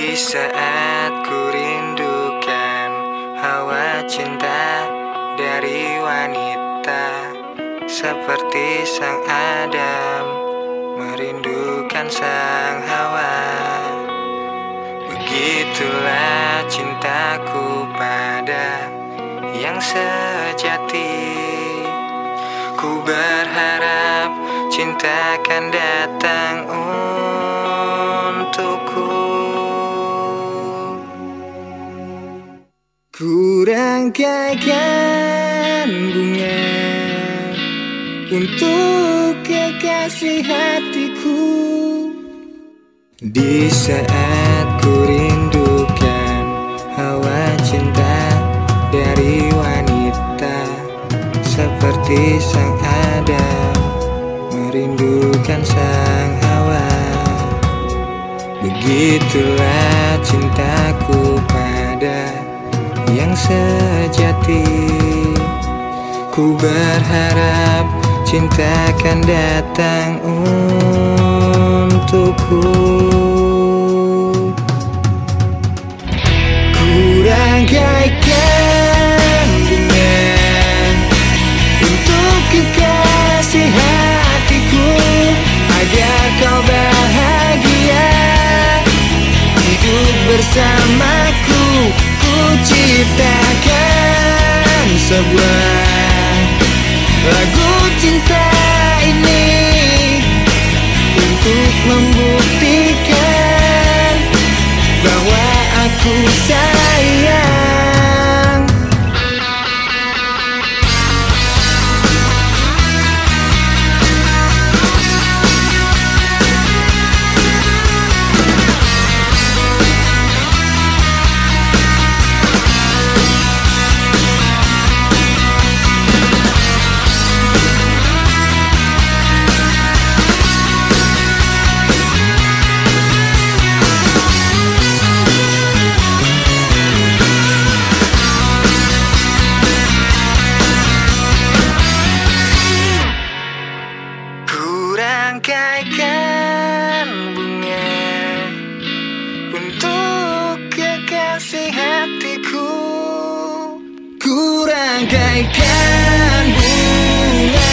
Di saat ku rindukan hawa cinta dari wanita, seperti sang Adam merindukan sang Hawa. Begitulah cintaku pada yang sejati. Ku berharap cinta akan datang untukku. Ku rangkaikan bunga untuk kekasih hatiku. Di saat ku rindukan hawa cinta dari wanita, seperti sang Adam merindukan sang Hawa. Begitulah cintaku pada yang sejati. Ku berharap cinta akan datang untukku. Ku rangkaikan bunga untuk kekasih hatiku, agar kau bahagia hidup bersamaku. Ku ciptakan sebuah lagu cinta ini untuk membuktikan bahwa aku sayang. Rangkaikan bunga untuk kekasih hatiku. Ku rangkaikan bunga,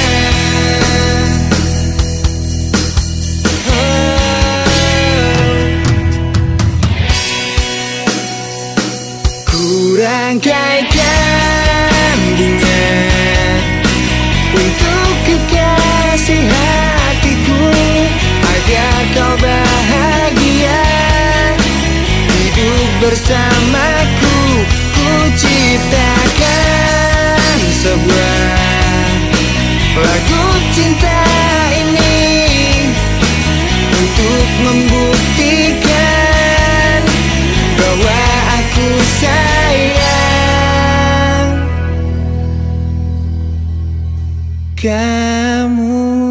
ku rangkaikan bunga untuk kekasih hatiku, agar kau bahagia hidup bersamaku. Ku ciptakan sebuah lagu cinta ini untuk membuktikan bahwa aku sayang kamu.